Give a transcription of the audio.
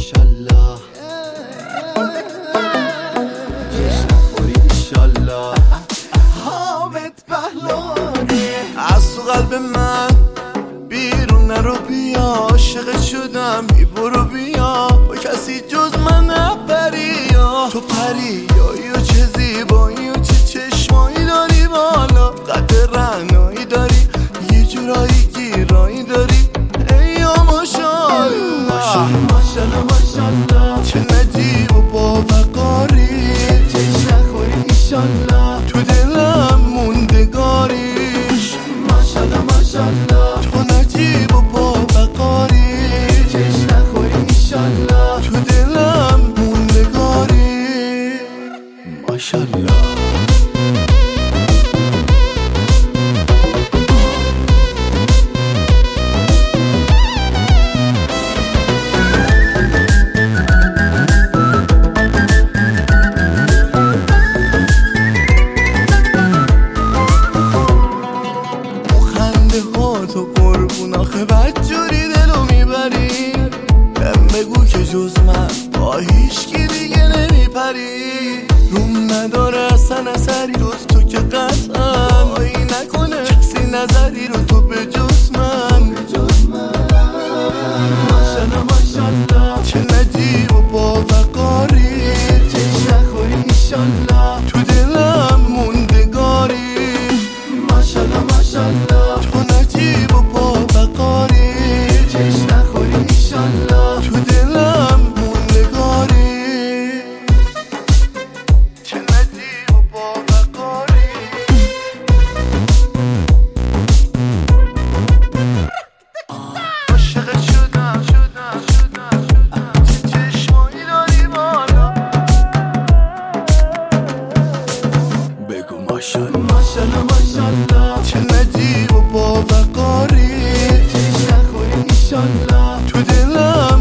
ماشالله جشن خوری ایشالله حامد پهلوانی از تو قلب من بیرون نرو بیا عاشقت شدم برو بیا با کسی جز من نپری تو پری یا چه زیبایی و چه چشمایی داری بالا قد رعنایی داری یه جورایی گیرایی داری ای یا ماشالله ماشالله ماشالله چه نجیب و باوقاری جشن خوری ایشالله تو دلم موندگاریش ماشالله ماشالله تو نجیب و باوقاری جشن خوری ایشالله تو دلم موندگاری ماشالله تو قربون آخه بدجوری دلو میبری بگو که جز من با هیچکی دیگه نمیپری روم نداره اصلا اثری جز تو که قطعا آیی نکنه کسی نظری رو تو به جز من ماشالله ماشالله چه نجیب و باوقاری جشن خوری ایشالله تو دلم موندگاری ماشالله ماشالله تو نجیب و باوقاری جشن خوری ایشالله تو دلم موندگاری چه نجیب و باوقاری عاشقت شدم چه چشمایی داری بالا بگو ماشالله ماشالله ماشالله چه نجیب و باوقاری جشن خوری ایشالله تو دلم